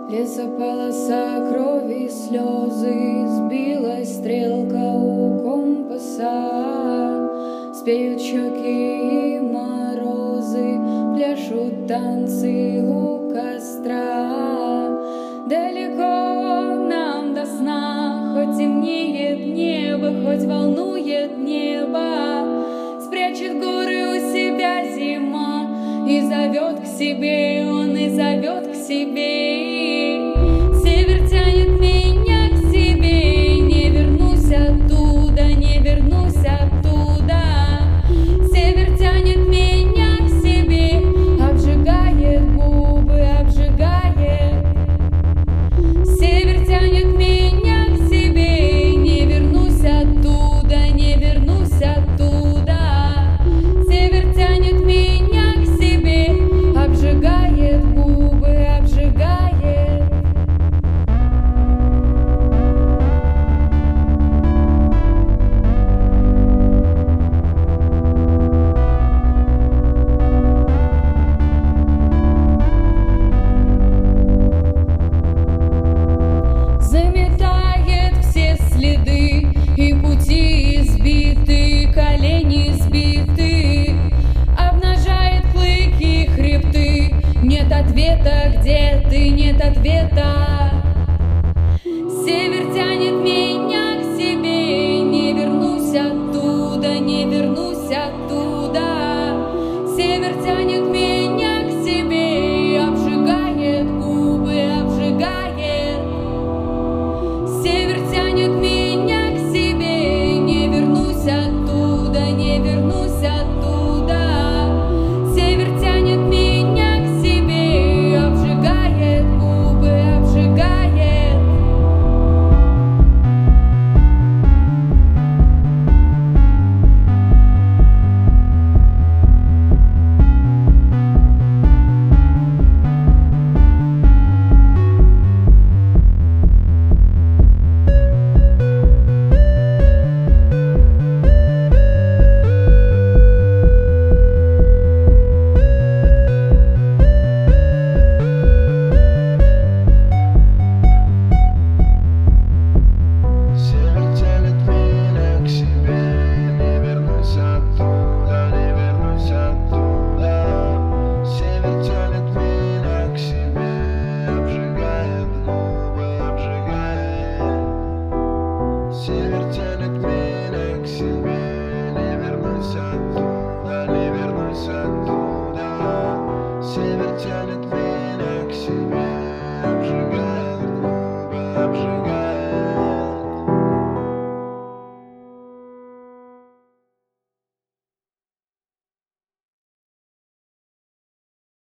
Лесополоса, крови, слезы, сбилась стрелка у компаса. Спеют щеки и морозы, пляшут танцы у костра. Далеко нам до сна, хоть темнеет небо, хоть волнует небо. Спрячет горы у себя зима и зовет к себе, он и зовет к себе. Север тянет меня к себе, не вернусь оттуда, не вернусь оттуда. Север тянет меня к себе, обжигает губы, обжигает. Север тянет меня к себе, не вернусь оттуда, не вернусь оттуда. Север тянет меня к себе, обжигает губы, обжигает. Заметает все следы, и пути избиты, колени сбиты, обнажает клыки, хребты. Нет ответа, где ты, нет ответа. Север тянет меня к себе, не вернусь оттуда, не вернусь оттуда. Север тянет меня к себе, обжигает губы, обжигает. Север тянет меня к себе, не вернусь оттуда, не вернусь оттуда. Север тянет меня к себе, обжигает губы, обжигает. Север тянет меня к себе, не вернусь оттуда, не вернусь оттуда. Север тянет меня к себе, обжигает губы, обжигает. Север тянет меня к себе, не вернусь оттуда, не вернусь оттуда. Север тянет меня